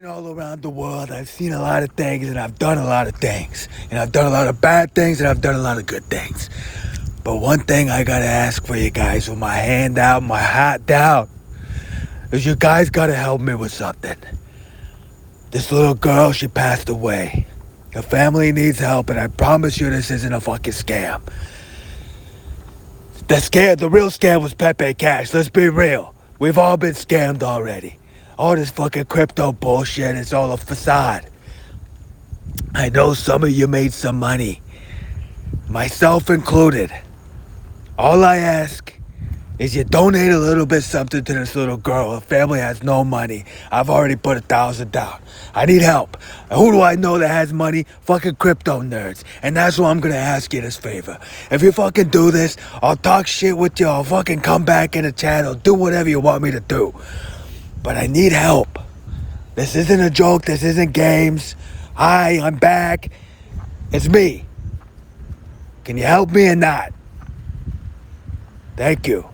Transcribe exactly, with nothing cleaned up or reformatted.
All around the world, I've seen a lot of things and I've done a lot of things. And I've done a lot of bad things and I've done a lot of good things. But one thing I gotta ask for you guys with my hand out, my hat down, is you guys gotta help me with something. This little girl, she passed away. Her family needs help and I promise you this isn't a fucking scam. The scam, the real scam was Pepe Cash. Let's be real. We've all been scammed already. All this fucking crypto bullshit is all a facade. I know some of you made some money, myself included. All I ask is you donate a little bit something to this little girl. Her family has no money. I've already put a thousand down. I need help. And who do I know that has money? Fucking crypto nerds. And that's why I'm gonna ask you this favor. If you fucking do this, I'll talk shit with you. I'll fucking come back in the channel. Do whatever you want me to do. But I need help. This isn't a joke. This isn't games. Hi, I'm back. It's me. Can you help me or not? Thank you.